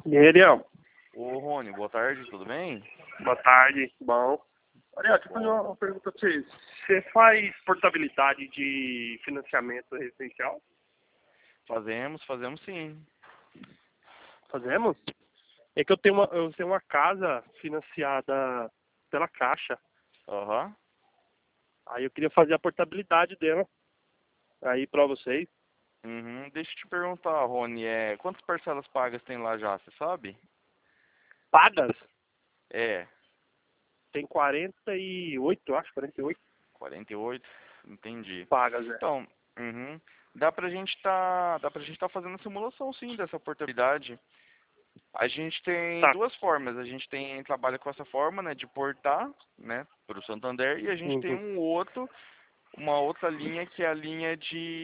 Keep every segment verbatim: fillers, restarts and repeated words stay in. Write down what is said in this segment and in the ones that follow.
E aí, Ariel? Ô Rony, boa tarde, tudo bem? Boa tarde. Bom. Ariel, deixa eu fazer uma uma pergunta pra você. Você faz portabilidade de financiamento residencial? Fazemos, fazemos sim. Fazemos? É que eu tenho uma, eu tenho uma casa financiada pela Caixa. Aham. Aí eu queria fazer a portabilidade dela. Aí pra vocês. Uhum. Deixa eu te perguntar, Rony, é, quantas parcelas pagas tem lá já, você sabe? Pagas? É, Tem quarenta e oito, eu acho, quarenta e oito quarenta e oito, entendi. pagas, é. Então, uhum. Dá pra gente tá, dá pra gente tá fazendo a simulação sim dessa portabilidade. A gente tem Tá. duas formas, a gente tem trabalha com essa forma, né, de portar, né, para o Santander e a gente tem Uhum. um outro uma outra linha que é a linha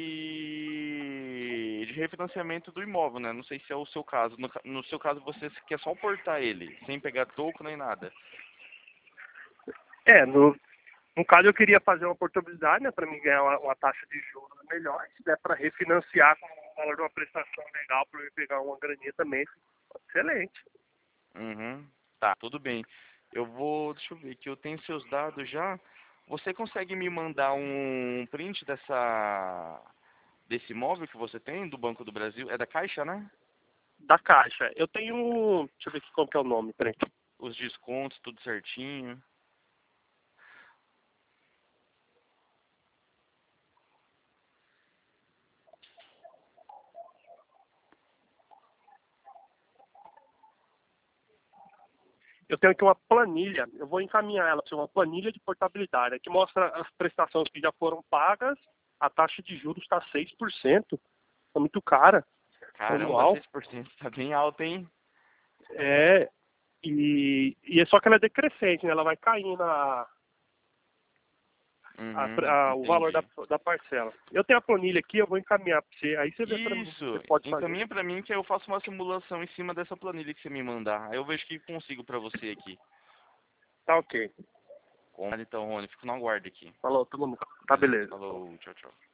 de, de refinanciamento do imóvel, né? Não sei se é o seu caso. No, ca- no seu caso, você quer só portar ele, sem pegar toco nem nada. É, no, no caso eu queria fazer uma portabilidade, né, para mim ganhar uma, uma taxa de juros melhor, se der para refinanciar com o valor de uma prestação legal para eu pegar uma graninha também, excelente. Uhum. Tá, tudo bem. Eu vou, deixa eu ver aqui, eu tenho seus dados já. Você consegue me mandar um print dessa desse imóvel que você tem do Banco do Brasil? É da Caixa, né? Da Caixa, eu tenho, deixa eu ver aqui qual que é o nome, peraí. Os descontos, tudo certinho. Eu tenho aqui uma planilha, eu vou encaminhar ela para você, uma planilha de portabilidade, que mostra as prestações que já foram pagas, a taxa de juros está seis por cento, é muito cara, Caramba, anual. seis por cento tá bem alto, hein? É, e, e é só que ela é decrescente, né? Ela vai caindo a, a- Uhum, a- o valor da, entendi. da parcela. Eu tenho a planilha aqui, eu vou encaminhar para você, aí você vê para mim, você Isso, pode fazer. encaminha pra mim que eu faço uma simulação em cima dessa planilha que você me mandar. Aí eu vejo o que consigo pra você aqui. Tá ok. Combinado então, Rony, fico no aguardo aqui. Falou, todo mundo. Tá Beleza, beleza. falou, tchau, tchau.